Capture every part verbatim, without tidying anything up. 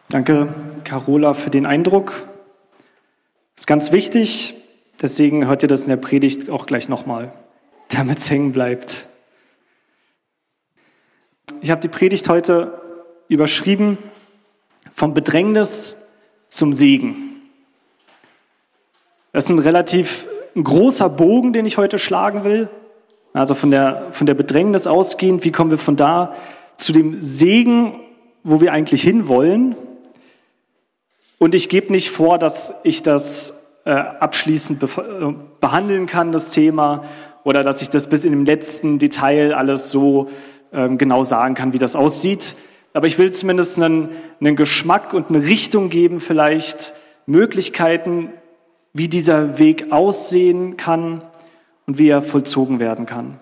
Danke, Carola, für den Eindruck. Das ist ganz wichtig, deswegen hört ihr das in der Predigt auch gleich nochmal, damit es hängen bleibt. Ich habe die Predigt heute überschrieben, vom Bedrängnis zum Segen. Das ist ein relativ ein großer Bogen, den ich heute schlagen will. Also von der, von der Bedrängnis ausgehend, wie kommen wir von da zu dem Segen, wo wir eigentlich hinwollen. Und ich gebe nicht vor, dass ich das äh, abschließend be- behandeln kann, das Thema, oder dass ich das bis in dem letzten Detail alles so ähm, genau sagen kann, wie das aussieht. Aber ich will zumindest einen, einen Geschmack und eine Richtung geben, vielleicht Möglichkeiten, wie dieser Weg aussehen kann und wie er vollzogen werden kann.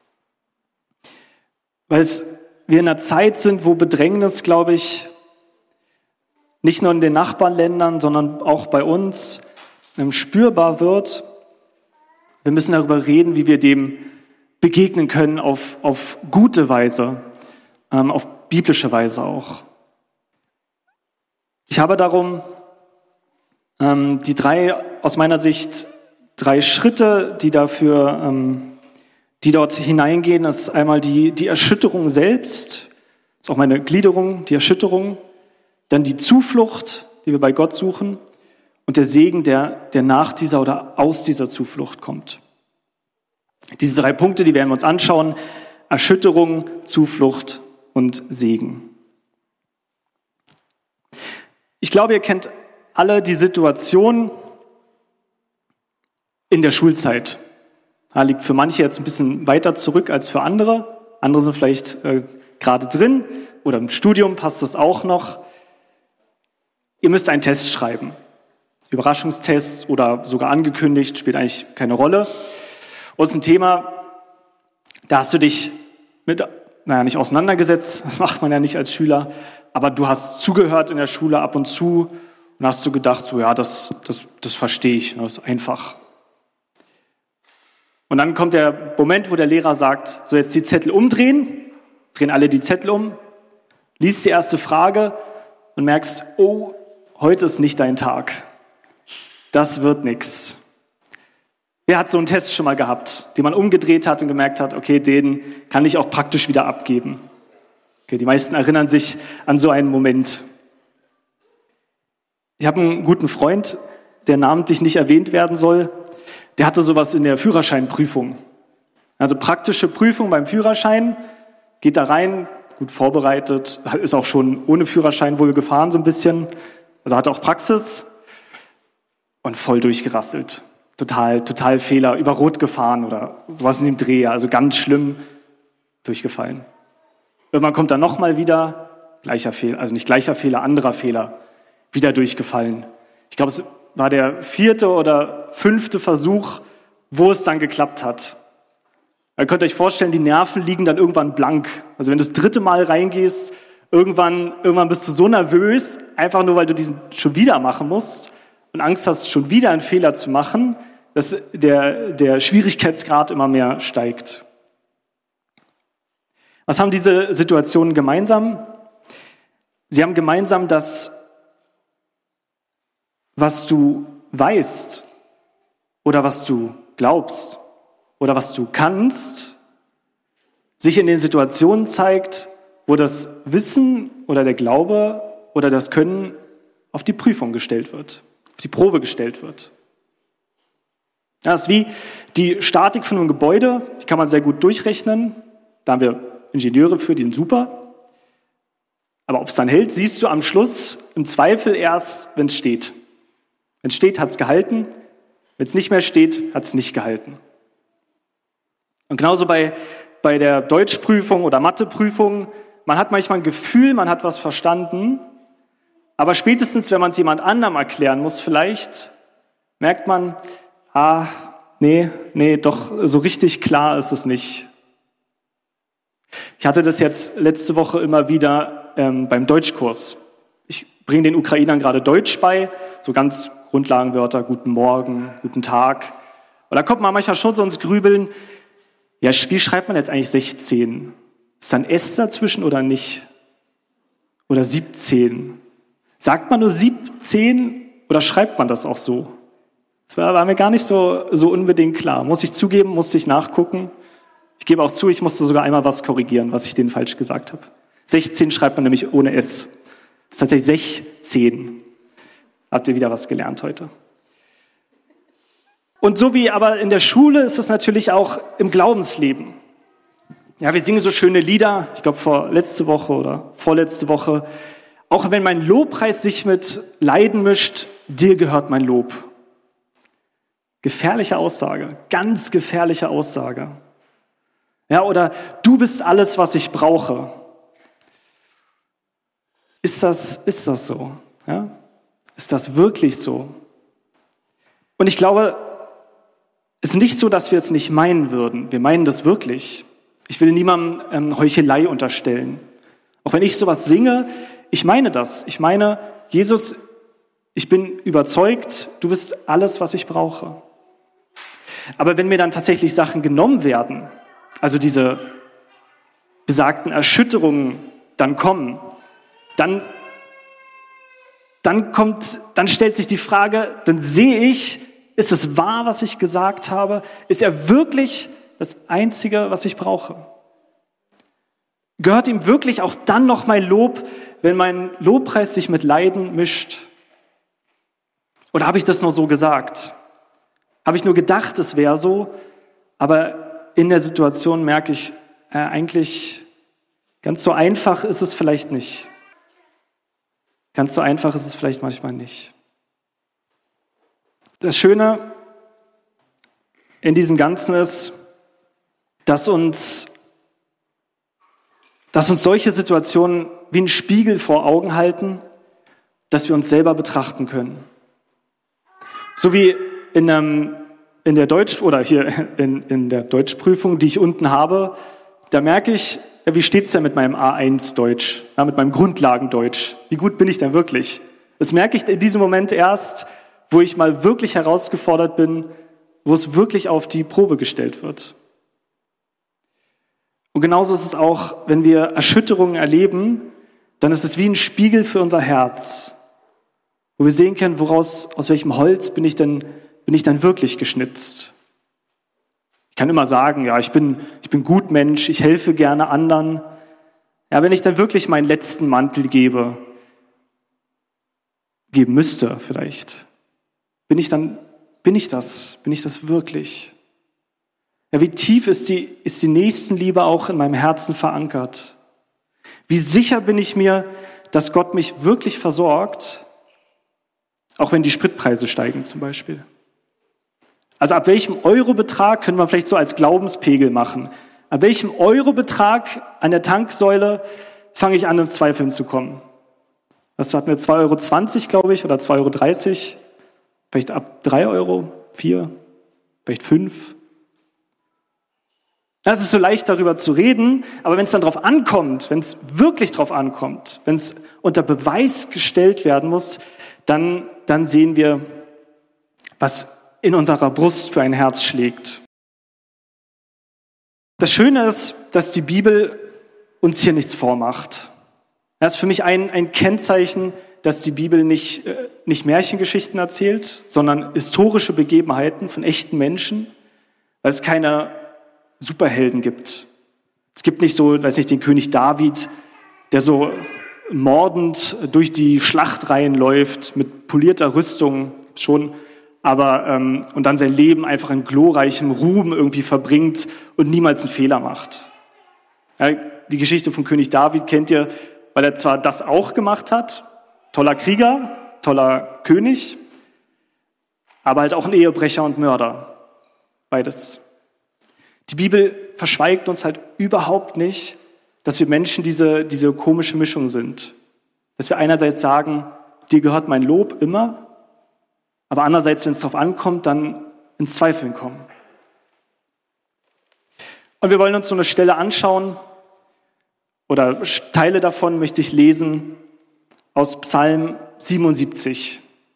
Weil es, wir in einer Zeit sind, wo Bedrängnis, glaube ich, nicht nur in den Nachbarländern, sondern auch bei uns ähm, spürbar wird. Wir müssen darüber reden, wie wir dem begegnen können auf, auf gute Weise, ähm, auf biblische Weise auch. Ich habe darum ähm, die drei, aus meiner Sicht, drei Schritte, die dafür, ähm, die dort hineingehen. Das ist einmal die, die Erschütterung selbst, das ist auch meine Gliederung, die Erschütterung, dann die Zuflucht, die wir bei Gott suchen, und der Segen, der, der nach dieser oder aus dieser Zuflucht kommt. Diese drei Punkte, die werden wir uns anschauen: Erschütterung, Zuflucht und Segen. Ich glaube, ihr kennt alle die Situation in der Schulzeit. Das liegt für manche jetzt ein bisschen weiter zurück als für andere. Andere sind vielleicht äh, gerade drin oder im Studium passt das auch noch. Ihr müsst einen Test schreiben. Überraschungstest oder sogar angekündigt, spielt eigentlich keine Rolle. Und es ist ein Thema, da hast du dich mit, naja, nicht auseinandergesetzt, das macht man ja nicht als Schüler, aber du hast zugehört in der Schule ab und zu und hast du gedacht, so ja, das, das, das verstehe ich, das ist einfach. Und dann kommt der Moment, wo der Lehrer sagt, so jetzt die Zettel umdrehen, drehen alle die Zettel um, liest die erste Frage und merkst, oh, heute ist nicht dein Tag. Das wird nix. Wer hat so einen Test schon mal gehabt, den man umgedreht hat und gemerkt hat, okay, den kann ich auch praktisch wieder abgeben? Okay, die meisten erinnern sich an so einen Moment. Ich habe einen guten Freund, der namentlich nicht erwähnt werden soll. Der hatte sowas in der Führerscheinprüfung. Also praktische Prüfung beim Führerschein, geht da rein, gut vorbereitet, ist auch schon ohne Führerschein wohl gefahren so ein bisschen. Also hatte auch Praxis und voll durchgerasselt. Total, total Fehler, über Rot gefahren oder sowas in dem Dreh, also ganz schlimm durchgefallen. Irgendwann kommt er nochmal wieder, gleicher Fehler, also nicht gleicher Fehler, anderer Fehler, wieder durchgefallen. Ich glaube, es war der vierte oder fünfte Versuch, wo es dann geklappt hat. Ihr könnt euch vorstellen, die Nerven liegen dann irgendwann blank. Also wenn du das dritte Mal reingehst, irgendwann, irgendwann bist du so nervös, einfach nur, weil du diesen schon wieder machen musst und Angst hast, schon wieder einen Fehler zu machen, dass der, der Schwierigkeitsgrad immer mehr steigt. Was haben diese Situationen gemeinsam? Sie haben gemeinsam, dass was du weißt oder was du glaubst oder was du kannst, sich in den Situationen zeigt, wo das Wissen oder der Glaube oder das Können auf die Prüfung gestellt wird, auf die Probe gestellt wird. Das ist wie die Statik von einem Gebäude, die kann man sehr gut durchrechnen. Da haben wir Ingenieure für, die sind super. Aber ob es dann hält, siehst du am Schluss im Zweifel erst, wenn es steht. Wenn es steht, hat es gehalten. Wenn es nicht mehr steht, hat es nicht gehalten. Und genauso bei, bei der Deutschprüfung oder Matheprüfung, man hat manchmal ein Gefühl, man hat was verstanden, aber spätestens, wenn man es jemand anderem erklären muss, vielleicht merkt man, ah, nee, nee, doch so richtig klar ist es nicht. Ich hatte das jetzt letzte Woche immer wieder ähm, beim Deutschkurs. Ich bringe den Ukrainern gerade Deutsch bei, so ganz Grundlagenwörter, guten Morgen, guten Tag. Und da kommt man manchmal schon so ins Grübeln, ja, wie schreibt man jetzt eigentlich sechzehn? Ist da ein S dazwischen oder nicht? Oder siebzehn? Sagt man nur siebzehn oder schreibt man das auch so? Das war, war mir gar nicht so, so unbedingt klar. Muss ich zugeben, musste ich nachgucken. Ich gebe auch zu, ich musste sogar einmal was korrigieren, was ich denen falsch gesagt habe. sechzehn schreibt man nämlich ohne S. Das ist tatsächlich sechzehn. Habt ihr wieder was gelernt heute? Und so wie aber in der Schule ist es natürlich auch im Glaubensleben. Ja, wir singen so schöne Lieder, ich glaube vor letzte Woche oder vorletzte Woche. Auch wenn mein Lobpreis sich mit Leiden mischt, dir gehört mein Lob. Gefährliche Aussage, ganz gefährliche Aussage. Ja, oder du bist alles, was ich brauche. Ist das, ist das so? Ja? Ist das wirklich so? Und ich glaube, es ist nicht so, dass wir es nicht meinen würden. Wir meinen das wirklich. Ich will niemandem ähm, Heuchelei unterstellen. Auch wenn ich sowas singe, ich meine das. Ich meine, Jesus, ich bin überzeugt, du bist alles, was ich brauche. Aber wenn mir dann tatsächlich Sachen genommen werden, also diese besagten Erschütterungen dann kommen, dann, dann kommt, dann stellt sich die Frage, dann sehe ich, ist es wahr, was ich gesagt habe? Ist er wirklich das Einzige, was ich brauche? Gehört ihm wirklich auch dann noch mein Lob, wenn mein Lobpreis sich mit Leiden mischt? Oder habe ich das nur so gesagt? Habe ich nur gedacht, es wäre so, aber in der Situation merke ich, äh, eigentlich ganz so einfach ist es vielleicht nicht. Ganz so einfach ist es vielleicht manchmal nicht. Das Schöne in diesem Ganzen ist, dass uns, dass uns solche Situationen wie einen Spiegel vor Augen halten, dass wir uns selber betrachten können. So wie in, einem, in der Deutsch oder hier in, in der Deutschprüfung, die ich unten habe, da merke ich, ja, wie steht es denn mit meinem A eins Deutsch, ja, mit meinem Grundlagendeutsch? Wie gut bin ich denn wirklich? Das merke ich in diesem Moment erst, wo ich mal wirklich herausgefordert bin, wo es wirklich auf die Probe gestellt wird. Und genauso ist es auch, wenn wir Erschütterungen erleben, dann ist es wie ein Spiegel für unser Herz, wo wir sehen können, woraus, aus welchem Holz bin ich denn, bin ich denn wirklich geschnitzt. Ich kann immer sagen, ja, ich bin, ich bin gut Mensch, ich helfe gerne anderen. Ja, wenn ich dann wirklich meinen letzten Mantel gebe, geben müsste vielleicht, bin ich dann, bin ich das, bin ich das wirklich? Ja, wie tief ist die, ist die Nächstenliebe auch in meinem Herzen verankert? Wie sicher bin ich mir, dass Gott mich wirklich versorgt, auch wenn die Spritpreise steigen zum Beispiel? Also ab welchem Eurobetrag können wir vielleicht so als Glaubenspegel machen? Ab welchem Eurobetrag an der Tanksäule fange ich an, ins Zweifeln zu kommen? Das hatten wir zwei Euro zwanzig, glaube ich, oder zwei Euro dreißig. Vielleicht ab drei Euro, vier, vielleicht fünf. Es ist so leicht, darüber zu reden, aber wenn es dann darauf ankommt, wenn es wirklich darauf ankommt, wenn es unter Beweis gestellt werden muss, dann, dann sehen wir, was in unserer Brust für ein Herz schlägt. Das Schöne ist, dass die Bibel uns hier nichts vormacht. Das ist für mich ein, ein Kennzeichen, dass die Bibel nicht, äh, nicht Märchengeschichten erzählt, sondern historische Begebenheiten von echten Menschen, weil es keine Superhelden gibt. Es gibt nicht so, weiß nicht, den König David, der so mordend durch die Schlachtreihen läuft mit polierter Rüstung schon, aber ähm, und dann sein Leben einfach in glorreichem Ruhm irgendwie verbringt und niemals einen Fehler macht. Ja, die Geschichte von König David kennt ihr, weil er zwar das auch gemacht hat, toller Krieger, toller König, aber halt auch ein Ehebrecher und Mörder. Beides. Die Bibel verschweigt uns halt überhaupt nicht, dass wir Menschen diese, diese komische Mischung sind. Dass wir einerseits sagen, dir gehört mein Lob immer, aber andererseits, wenn es darauf ankommt, dann ins Zweifeln kommen. Und wir wollen uns so eine Stelle anschauen, oder Teile davon möchte ich lesen aus Psalm siebenundsiebzig.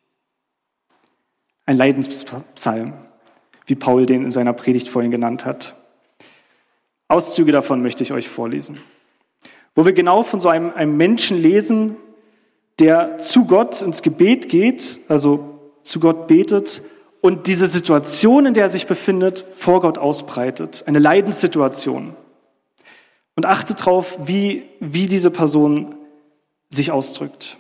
Ein Leidenspsalm, wie Paul den in seiner Predigt vorhin genannt hat. Auszüge davon möchte ich euch vorlesen. Wo wir genau von so einem, einem Menschen lesen, der zu Gott ins Gebet geht, also zu Gott betet und diese Situation, in der er sich befindet, vor Gott ausbreitet. Eine Leidenssituation. Und achtet darauf, wie, wie diese Person sich ausdrückt.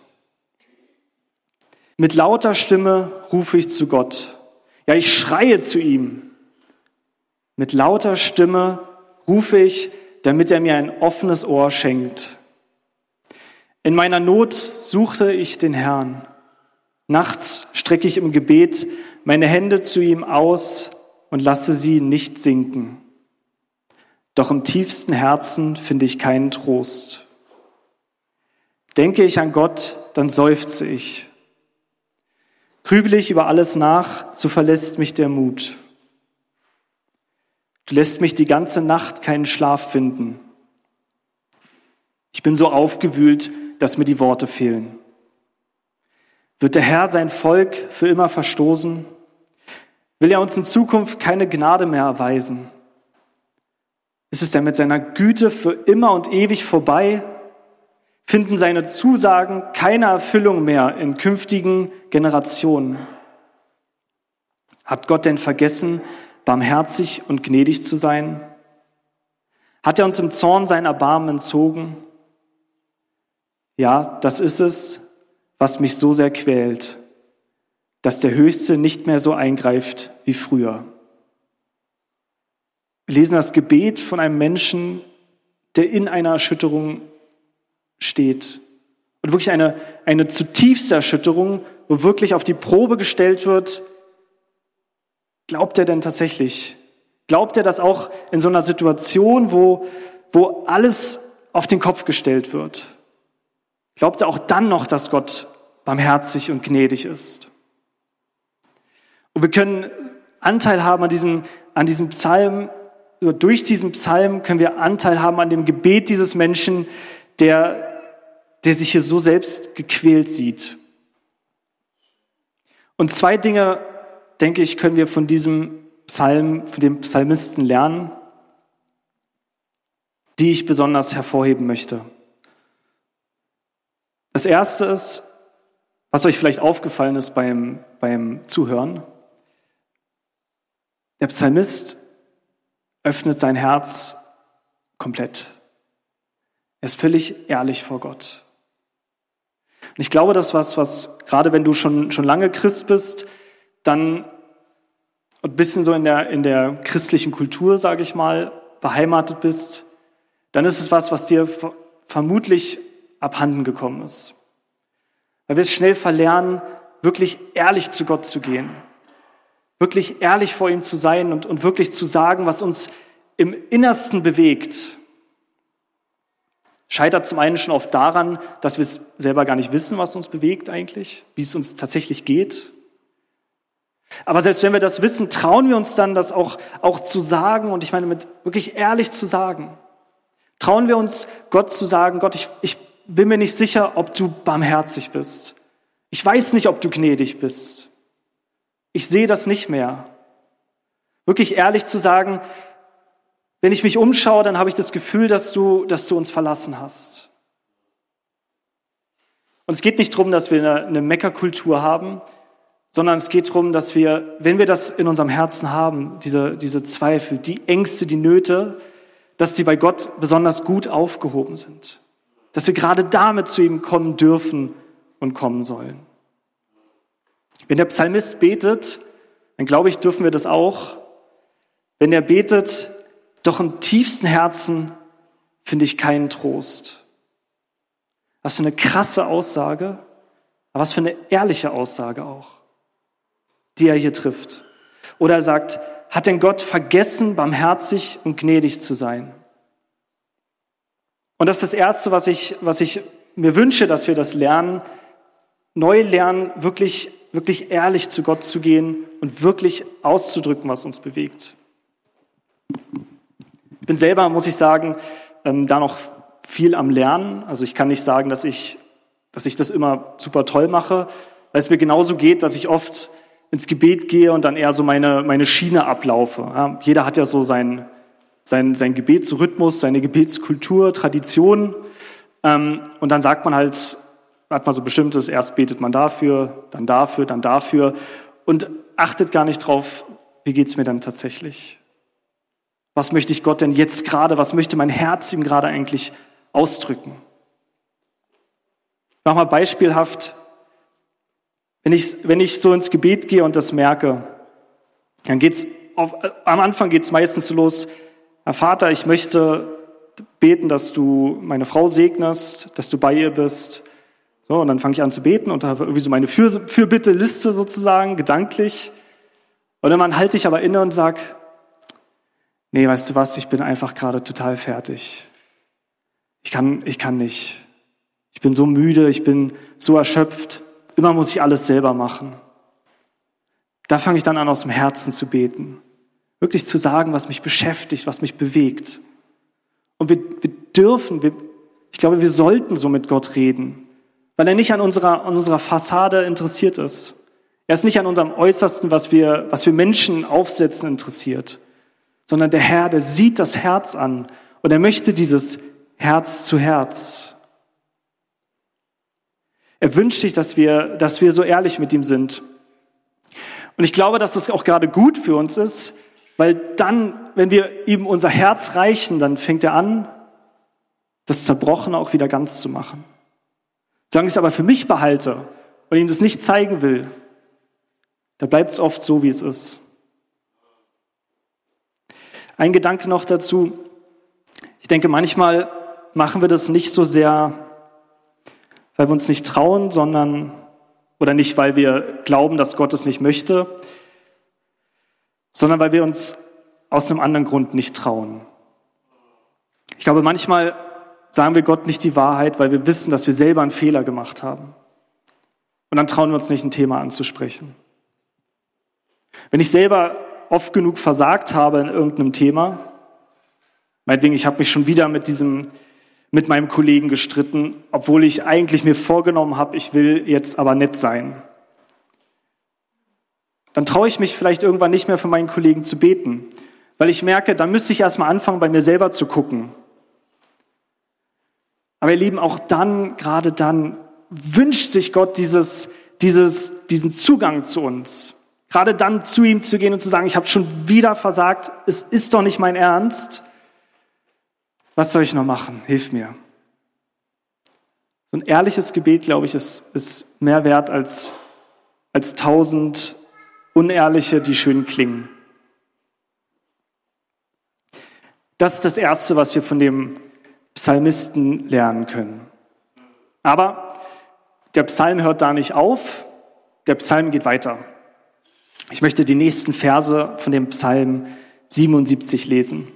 Mit lauter Stimme rufe ich zu Gott. Ja, ich schreie zu ihm. Mit lauter Stimme rufe ich, damit er mir ein offenes Ohr schenkt. In meiner Not suchte ich den Herrn. Nachts strecke ich im Gebet meine Hände zu ihm aus und lasse sie nicht sinken. Doch im tiefsten Herzen finde ich keinen Trost. Denke ich an Gott, dann seufze ich. Grüble ich über alles nach, so verlässt mich der Mut. Du lässt mich die ganze Nacht keinen Schlaf finden. Ich bin so aufgewühlt, dass mir die Worte fehlen. Wird der Herr sein Volk für immer verstoßen? Will er uns in Zukunft keine Gnade mehr erweisen? Ist es denn mit seiner Güte für immer und ewig vorbei? Finden seine Zusagen keine Erfüllung mehr in künftigen Generationen? Hat Gott denn vergessen, barmherzig und gnädig zu sein? Hat er uns im Zorn sein Erbarmen entzogen? Ja, das ist es, was mich so sehr quält, dass der Höchste nicht mehr so eingreift wie früher. Wir lesen das Gebet von einem Menschen, der in einer Erschütterung steht. Und wirklich eine, eine zutiefste Erschütterung, wo wirklich auf die Probe gestellt wird, glaubt er denn tatsächlich? Glaubt er, dass auch in so einer Situation, wo, wo alles auf den Kopf gestellt wird, glaubt er auch dann noch, dass Gott barmherzig und gnädig ist? Und wir können Anteil haben an diesem, an diesem Psalm, durch diesen Psalm können wir Anteil haben an dem Gebet dieses Menschen, der, der sich hier so selbst gequält sieht. Und zwei Dinge, denke ich, können wir von diesem Psalm, von dem Psalmisten lernen, die ich besonders hervorheben möchte. Das erste ist, was euch vielleicht aufgefallen ist beim, beim Zuhören. Der Psalmist öffnet sein Herz komplett. Er ist völlig ehrlich vor Gott. Und ich glaube, das ist was, was gerade wenn du schon, schon lange Christ bist, dann ein bisschen so in der, in der christlichen Kultur, sage ich mal, beheimatet bist, dann ist es was, was dir vermutlich abhanden gekommen ist. Weil wir es schnell verlernen, wirklich ehrlich zu Gott zu gehen. Wirklich ehrlich vor ihm zu sein und, und wirklich zu sagen, was uns im Innersten bewegt. Scheitert zum einen schon oft daran, dass wir es selber gar nicht wissen, was uns bewegt eigentlich, wie es uns tatsächlich geht. Aber selbst wenn wir das wissen, trauen wir uns dann, das auch, auch zu sagen, und ich meine mit wirklich ehrlich zu sagen. Trauen wir uns, Gott zu sagen, Gott, ich, ich bin mir nicht sicher, ob du barmherzig bist. Ich weiß nicht, ob du gnädig bist. Ich sehe das nicht mehr. Wirklich ehrlich zu sagen, wenn ich mich umschaue, dann habe ich das Gefühl, dass du, dass du uns verlassen hast. Und es geht nicht darum, dass wir eine, eine Meckerkultur haben, sondern es geht darum, dass wir, wenn wir das in unserem Herzen haben, diese, diese Zweifel, die Ängste, die Nöte, dass die bei Gott besonders gut aufgehoben sind. Dass wir gerade damit zu ihm kommen dürfen und kommen sollen. Wenn der Psalmist betet, dann glaube ich, dürfen wir das auch. Wenn er betet, doch im tiefsten Herzen finde ich keinen Trost. Was für eine krasse Aussage, aber was für eine ehrliche Aussage auch, die er hier trifft. Oder er sagt, hat denn Gott vergessen, barmherzig und gnädig zu sein? Und das ist das Erste, was ich, was ich mir wünsche, dass wir das lernen, neu lernen, wirklich, wirklich ehrlich zu Gott zu gehen und wirklich auszudrücken, was uns bewegt. Ich bin selber, muss ich sagen, ähm, da noch viel am Lernen. Also ich kann nicht sagen, dass ich, dass ich das immer super toll mache, weil es mir genauso geht, dass ich oft ins Gebet gehe und dann eher so meine, meine Schiene ablaufe. Ja, jeder hat ja so sein, sein, sein Gebetsrhythmus, seine Gebetskultur, Tradition. Ähm, und dann sagt man halt hat man so bestimmtes, erst betet man dafür, dann dafür, dann dafür und achtet gar nicht drauf, wie geht es mir dann tatsächlich? Was möchte ich Gott denn jetzt gerade, was möchte mein Herz ihm gerade eigentlich ausdrücken? Mach mal beispielhaft, wenn ich, wenn ich so ins Gebet gehe und das merke, dann geht's auf, am Anfang geht es meistens so los, Herr Vater, ich möchte beten, dass du meine Frau segnest, dass du bei ihr bist. So, und dann fange ich an zu beten und habe irgendwie so meine Für, Fürbitte-Liste sozusagen, gedanklich. Und dann halte ich aber inne und sage, nee, weißt du was, ich bin einfach gerade total fertig. Ich kann, ich kann nicht. Ich bin so müde, ich bin so erschöpft. Immer muss ich alles selber machen. Da fange ich dann an, aus dem Herzen zu beten. Wirklich zu sagen, was mich beschäftigt, was mich bewegt. Und wir, wir dürfen, wir, ich glaube, wir sollten so mit Gott reden, weil er nicht an unserer, an unserer Fassade interessiert ist. Er ist nicht an unserem Äußersten, was wir, was wir Menschen aufsetzen, interessiert, sondern der Herr, der sieht das Herz an und er möchte dieses Herz zu Herz. Er wünscht sich, dass wir, dass wir so ehrlich mit ihm sind. Und ich glaube, dass das auch gerade gut für uns ist, weil dann, wenn wir ihm unser Herz reichen, dann fängt er an, das Zerbrochene auch wieder ganz zu machen. Solange ich es aber für mich behalte und ihm das nicht zeigen will, da bleibt es oft so, wie es ist. Ein Gedanke noch dazu. Ich denke, manchmal machen wir das nicht so sehr, weil wir uns nicht trauen, sondern, oder nicht, weil wir glauben, dass Gott es nicht möchte, sondern weil wir uns aus einem anderen Grund nicht trauen. Ich glaube, manchmal sagen wir Gott nicht die Wahrheit, weil wir wissen, dass wir selber einen Fehler gemacht haben. Und dann trauen wir uns nicht, ein Thema anzusprechen. Wenn ich selber oft genug versagt habe in irgendeinem Thema, meinetwegen, ich habe mich schon wieder mit diesem, mit meinem Kollegen gestritten, obwohl ich eigentlich mir vorgenommen habe, ich will jetzt aber nett sein. Dann traue ich mich vielleicht irgendwann nicht mehr für meinen Kollegen zu beten, weil ich merke, dann müsste ich erstmal anfangen, bei mir selber zu gucken. Aber ihr Lieben, auch dann, gerade dann, wünscht sich Gott dieses, dieses, diesen Zugang zu uns. Gerade dann zu ihm zu gehen und zu sagen, ich habe schon wieder versagt, es ist doch nicht mein Ernst. Was soll ich noch machen? Hilf mir. So ein ehrliches Gebet, glaube ich, ist, ist mehr wert als, als tausend unehrliche, die schön klingen. Das ist das Erste, was wir von dem Psalmisten lernen können. Aber der Psalm hört da nicht auf, der Psalm geht weiter. Ich möchte die nächsten Verse von dem Psalm siebenundsiebzig lesen.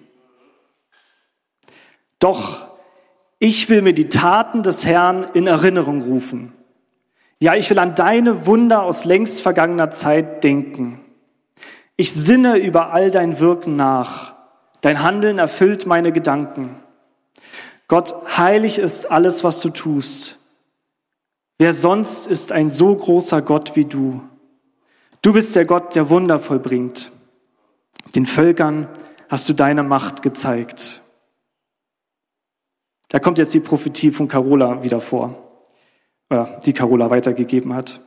Doch ich will mir die Taten des Herrn in Erinnerung rufen. Ja, ich will an deine Wunder aus längst vergangener Zeit denken. Ich sinne über all dein Wirken nach. Dein Handeln erfüllt meine Gedanken. Gott, heilig ist alles, was du tust. Wer sonst ist ein so großer Gott wie du? Du bist der Gott, der Wunder vollbringt. Den Völkern hast du deine Macht gezeigt. Da kommt jetzt die Prophetie von Carola wieder vor, oder die Carola weitergegeben hat.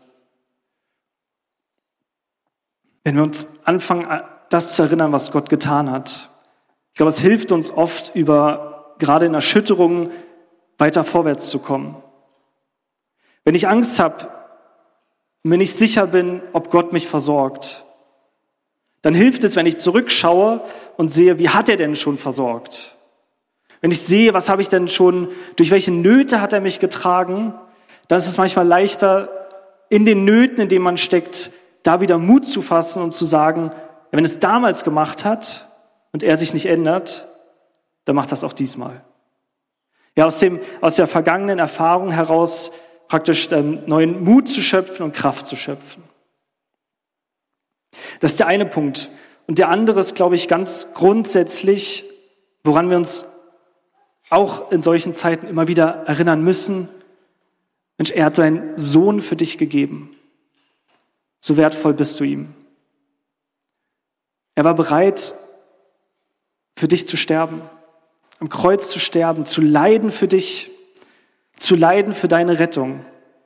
Wenn wir uns anfangen, das zu erinnern, was Gott getan hat, ich glaube, es hilft uns oft, über gerade in Erschütterungen weiter vorwärts zu kommen. Wenn ich Angst habe, mir nicht sicher bin, ob Gott mich versorgt, dann hilft es, wenn ich zurückschaue und sehe, wie hat er denn schon versorgt? Wenn ich sehe, was habe ich denn schon, durch welche Nöte hat er mich getragen, dann ist es manchmal leichter, in den Nöten, in denen man steckt, da wieder Mut zu fassen und zu sagen, wenn es damals gemacht hat und er sich nicht ändert, dann macht das auch diesmal. Ja, aus dem, aus der vergangenen Erfahrung heraus praktisch ähm, neuen Mut zu schöpfen und Kraft zu schöpfen. Das ist der eine Punkt. Und der andere ist, glaube ich, ganz grundsätzlich, woran wir uns auch in solchen Zeiten immer wieder erinnern müssen, Mensch, er hat seinen Sohn für dich gegeben. So wertvoll bist du ihm. Er war bereit, für dich zu sterben, am Kreuz zu sterben, zu leiden für dich, zu leiden für deine Rettung.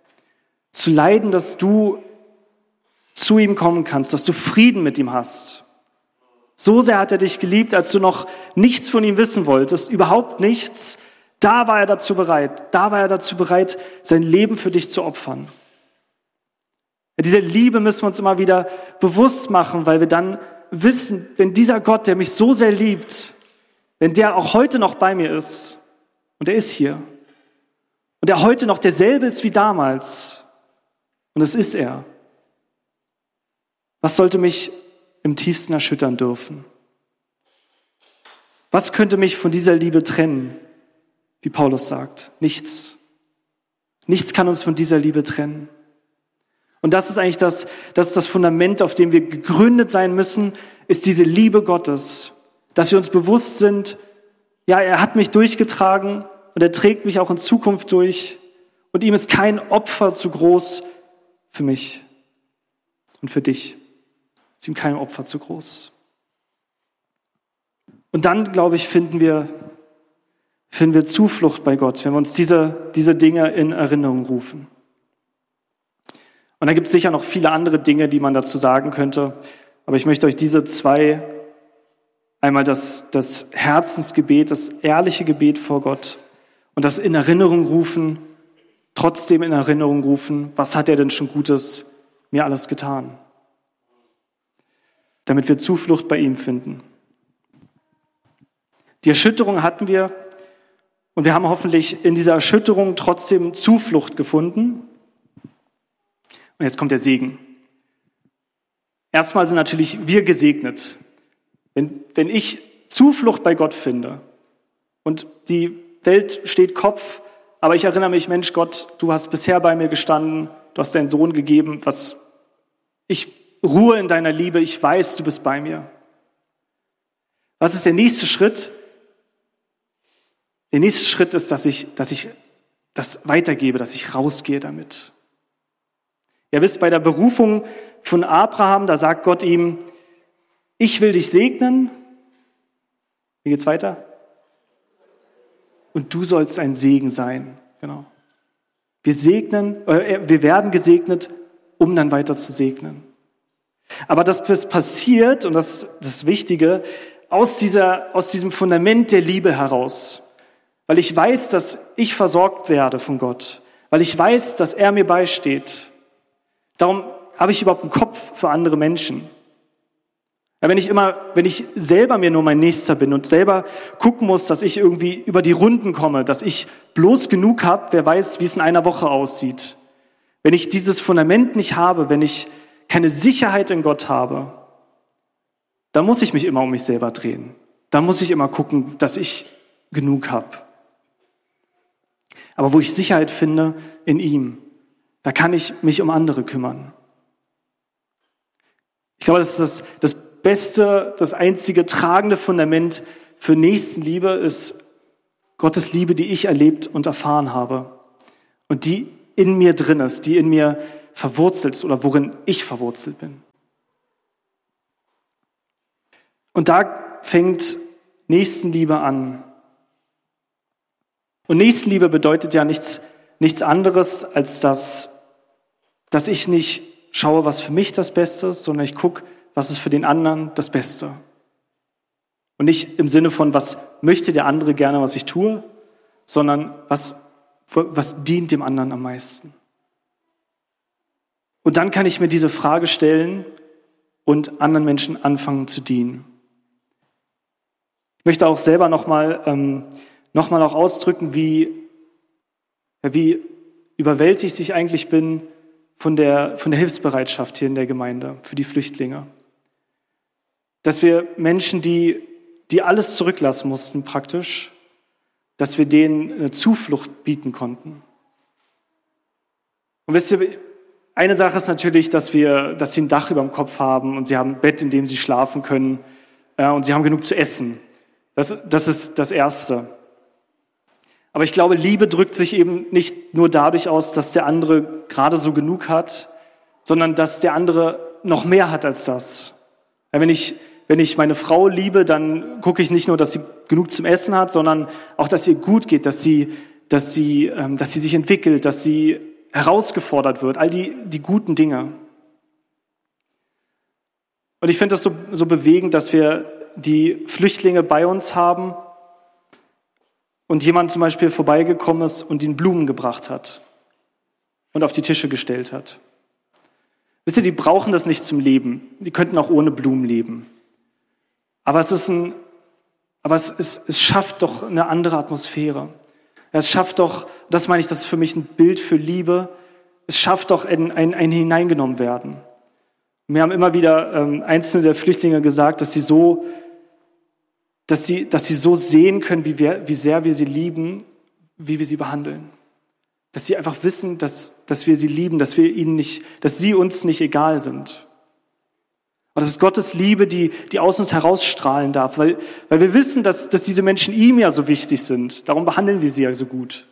zu leiden, dass du zu ihm kommen kannst, dass du Frieden mit ihm hast. So sehr hat er dich geliebt, als du noch nichts von ihm wissen wolltest, überhaupt nichts. Da war er dazu bereit, da war er dazu bereit, sein Leben für dich zu opfern. Ja, diese Liebe müssen wir uns immer wieder bewusst machen, weil wir dann wissen, wenn dieser Gott, der mich so sehr liebt, wenn der auch heute noch bei mir ist, und er ist hier, und er heute noch derselbe ist wie damals, und es ist er, was sollte mich im tiefsten erschüttern dürfen? Was könnte mich von dieser Liebe trennen, wie Paulus sagt? Nichts. Nichts kann uns von dieser Liebe trennen. Und das ist eigentlich das, das, ist das Fundament, auf dem wir gegründet sein müssen, ist diese Liebe Gottes. Dass wir uns bewusst sind, ja, er hat mich durchgetragen und er trägt mich auch in Zukunft durch. Und ihm ist kein Opfer zu groß für mich und für dich. Ist ihm kein Opfer zu groß. Und dann, glaube ich, finden wir, finden wir Zuflucht bei Gott, wenn wir uns diese, diese Dinge in Erinnerung rufen. Und da gibt es sicher noch viele andere Dinge, die man dazu sagen könnte. Aber ich möchte euch diese zwei, einmal das, das Herzensgebet, das ehrliche Gebet vor Gott und das in Erinnerung rufen, trotzdem in Erinnerung rufen, was hat er denn schon Gutes mir alles getan? Damit wir Zuflucht bei ihm finden. Die Erschütterung hatten wir und wir haben hoffentlich in dieser Erschütterung trotzdem Zuflucht gefunden. Und jetzt kommt der Segen. Erstmal sind natürlich wir gesegnet. Wenn, wenn ich Zuflucht bei Gott finde und die Welt steht Kopf, aber ich erinnere mich, Mensch Gott, du hast bisher bei mir gestanden, du hast deinen Sohn gegeben, was ich ruhe in deiner Liebe, ich weiß, du bist bei mir. Was ist der nächste Schritt? Der nächste Schritt ist, dass ich, dass ich das weitergebe, dass ich rausgehe damit. Ihr wisst, bei der Berufung von Abraham, da sagt Gott ihm, ich will dich segnen. Wie geht's weiter? Und du sollst ein Segen sein. Genau. Wir segnen, äh, wir werden gesegnet, um dann weiter zu segnen. Aber das passiert, und das, das Wichtige, aus, dieser, aus diesem Fundament der Liebe heraus. Weil ich weiß, dass ich versorgt werde von Gott. Weil ich weiß, dass er mir beisteht. Darum habe ich überhaupt einen Kopf für andere Menschen. Ja, wenn ich immer, wenn ich selber mir nur mein Nächster bin und selber gucken muss, dass ich irgendwie über die Runden komme, dass ich bloß genug habe, wer weiß, wie es in einer Woche aussieht. Wenn ich dieses Fundament nicht habe, wenn ich keine Sicherheit in Gott habe, dann muss ich mich immer um mich selber drehen. Da muss ich immer gucken, dass ich genug habe. Aber wo ich Sicherheit finde in ihm, da kann ich mich um andere kümmern. Ich glaube, das ist das, das beste, das einzige tragende Fundament für Nächstenliebe ist Gottes Liebe, die ich erlebt und erfahren habe. Und die in mir drin ist, die in mir verwurzelt ist oder worin ich verwurzelt bin. Und da fängt Nächstenliebe an. Und Nächstenliebe bedeutet ja nichts, nichts anderes, als dass, dass ich nicht schaue, was für mich das Beste ist, sondern ich gucke, was ist für den anderen das Beste. Und nicht im Sinne von, was möchte der andere gerne, was ich tue, sondern was, was dient dem anderen am meisten. Und dann kann ich mir diese Frage stellen und anderen Menschen anfangen zu dienen. Ich möchte auch selber nochmal ähm, noch mal auch ausdrücken, wie, ja, wie überwältigt ich eigentlich bin von der, von der Hilfsbereitschaft hier in der Gemeinde für die Flüchtlinge. Dass wir Menschen, die, die alles zurücklassen mussten praktisch, dass wir denen eine Zuflucht bieten konnten. Und wisst ihr, eine Sache ist natürlich, dass wir, dass sie ein Dach über dem Kopf haben und sie haben ein Bett, in dem sie schlafen können äh, und sie haben genug zu essen. Das, das ist das Erste. Aber ich glaube, Liebe drückt sich eben nicht nur dadurch aus, dass der andere gerade so genug hat, sondern dass der andere noch mehr hat als das. Ja, wenn ich, wenn ich meine Frau liebe, dann gucke ich nicht nur, dass sie genug zum Essen hat, sondern auch, dass ihr gut geht, dass sie, dass sie, ähm, dass sie sich entwickelt, dass sie herausgefordert wird, all die, die guten Dinge. Und ich finde das so, so bewegend, dass wir die Flüchtlinge bei uns haben und jemand zum Beispiel vorbeigekommen ist und ihnen Blumen gebracht hat und auf die Tische gestellt hat. Wisst ihr, die brauchen das nicht zum Leben. Die könnten auch ohne Blumen leben. Aber es ist ein, aber es, ist, es schafft doch eine andere Atmosphäre. Es schafft doch, das meine ich, das ist für mich ein Bild für Liebe, es schafft doch ein, ein, ein Hineingenommen werden. Mir haben immer wieder ähm, einzelne der Flüchtlinge gesagt, dass sie so, dass sie, dass sie so sehen können, wie, wir, wie sehr wir sie lieben, wie wir sie behandeln. Dass sie einfach wissen, dass, dass wir sie lieben, dass wir ihnen nicht, dass sie uns nicht egal sind. Und das ist Gottes Liebe, die, die aus uns herausstrahlen darf, weil, weil wir wissen, dass, dass diese Menschen ihm ja so wichtig sind. Darum behandeln wir sie ja so gut.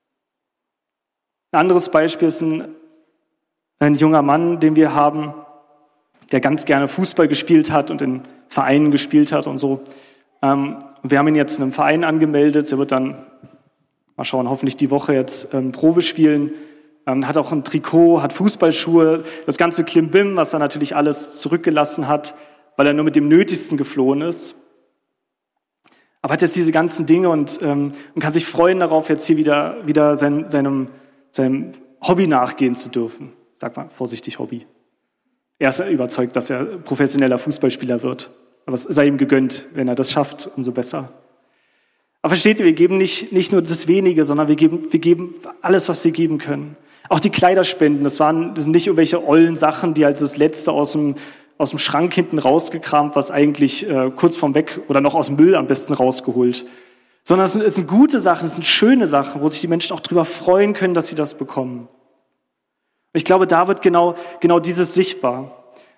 Ein anderes Beispiel ist ein, ein junger Mann, den wir haben, der ganz gerne Fußball gespielt hat und in Vereinen gespielt hat und so. Ähm, wir haben ihn jetzt in einem Verein angemeldet. Er wird dann, mal schauen, hoffentlich die Woche jetzt ähm, Probe spielen. Ähm, hat auch ein Trikot, hat Fußballschuhe, das ganze Klimbim, was er natürlich alles zurückgelassen hat, weil er nur mit dem Nötigsten geflohen ist. Aber hat jetzt diese ganzen Dinge und, ähm, und kann sich freuen darauf, jetzt hier wieder, wieder sein, seinem, seinem Hobby nachgehen zu dürfen. Sag mal vorsichtig Hobby. Er ist überzeugt, dass er professioneller Fußballspieler wird. Aber es sei ihm gegönnt, wenn er das schafft, umso besser. Aber versteht ihr, wir geben nicht, nicht nur das Wenige, sondern wir geben, wir geben alles, was wir geben können. Auch die Kleiderspenden, das, waren, das sind nicht irgendwelche ollen Sachen, die als das Letzte aus dem, aus dem Schrank hinten rausgekramt, was eigentlich äh, kurz vorm Weg oder noch aus dem Müll am besten rausgeholt. Sondern es sind, es sind gute Sachen, es sind schöne Sachen, wo sich die Menschen auch drüber freuen können, dass sie das bekommen. Ich glaube, da wird genau, genau dieses sichtbar.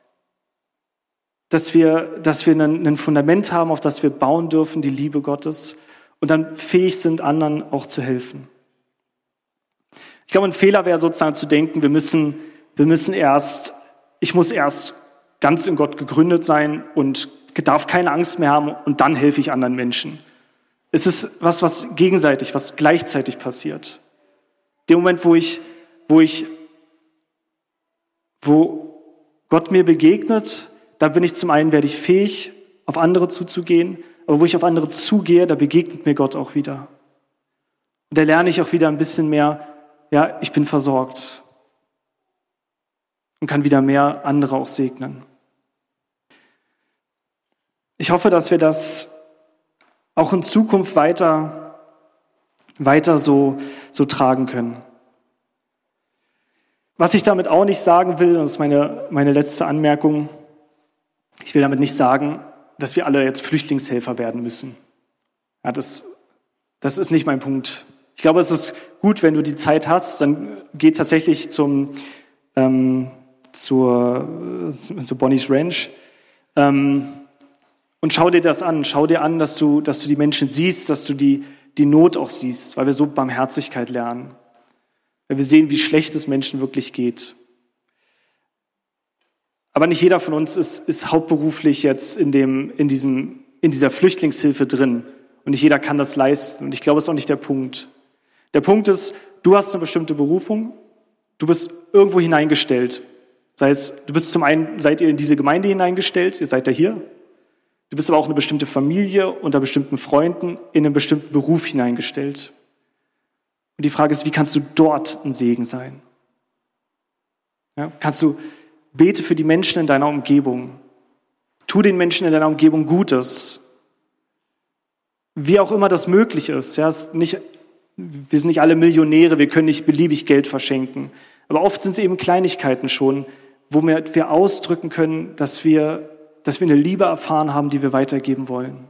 Dass wir, dass wir ein, ein Fundament haben, auf das wir bauen dürfen, die Liebe Gottes, und dann fähig sind, anderen auch zu helfen. Ich glaube, ein Fehler wäre sozusagen zu denken, wir müssen, wir müssen erst, ich muss erst ganz in Gott gegründet sein und darf keine Angst mehr haben und dann helfe ich anderen Menschen. Es ist was, was gegenseitig, was gleichzeitig passiert. Der Moment, wo ich, wo ich, wo Gott mir begegnet, da bin ich zum einen, werde ich fähig, auf andere zuzugehen, aber wo ich auf andere zugehe, da begegnet mir Gott auch wieder. Und da lerne ich auch wieder ein bisschen mehr, ja, ich bin versorgt und kann wieder mehr andere auch segnen. Ich hoffe, dass wir das auch in Zukunft weiter, weiter so, so tragen können. Was ich damit auch nicht sagen will, das ist meine, meine letzte Anmerkung, ich will damit nicht sagen, dass wir alle jetzt Flüchtlingshelfer werden müssen. Ja, das, das ist nicht mein Punkt. Ich glaube, es ist gut, wenn du die Zeit hast, dann geh tatsächlich zum, ähm, zur, zu Bonnie's Ranch ähm, und schau dir das an. Schau dir an, dass du, dass du die Menschen siehst, dass du die, die Not auch siehst, weil wir so Barmherzigkeit lernen. Weil wir sehen, wie schlecht es Menschen wirklich geht. Aber nicht jeder von uns ist, ist hauptberuflich jetzt in, dem, in, diesem, in dieser Flüchtlingshilfe drin. Und nicht jeder kann das leisten. Und ich glaube, das ist auch nicht der Punkt. Der Punkt ist, du hast eine bestimmte Berufung, du bist irgendwo hineingestellt. Sei es, du bist zum einen, seid ihr in diese Gemeinde hineingestellt, ihr seid da hier. Du bist aber auch eine bestimmte Familie, unter bestimmten Freunden, in einen bestimmten Beruf hineingestellt. Und die Frage ist, wie kannst du dort ein Segen sein? Ja, kannst du, bete für die Menschen in deiner Umgebung. Tu den Menschen in deiner Umgebung Gutes. Wie auch immer das möglich ist. Ja, ist nicht, wir sind nicht alle Millionäre, wir können nicht beliebig Geld verschenken. Aber oft sind es eben Kleinigkeiten schon, wo wir, wir ausdrücken können, dass wir, dass wir eine Liebe erfahren haben, die wir weitergeben wollen.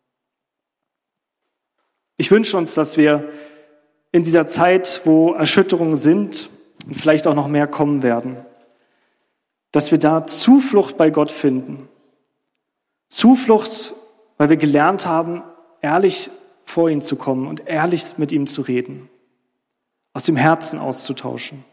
Ich wünsche uns, dass wir in dieser Zeit, wo Erschütterungen sind und vielleicht auch noch mehr kommen werden, dass wir da Zuflucht bei Gott finden. Zuflucht, weil wir gelernt haben, ehrlich vor ihn zu kommen und ehrlich mit ihm zu reden, aus dem Herzen auszutauschen.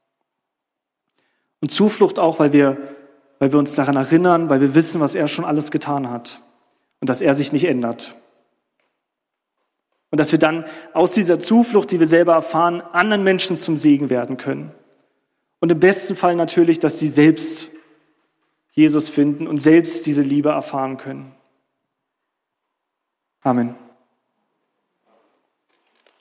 Und Zuflucht auch, weil wir, weil wir uns daran erinnern, weil wir wissen, was er schon alles getan hat und dass er sich nicht ändert. Und dass wir dann aus dieser Zuflucht, die wir selber erfahren, anderen Menschen zum Segen werden können. Und im besten Fall natürlich, dass sie selbst Jesus finden und selbst diese Liebe erfahren können. Amen.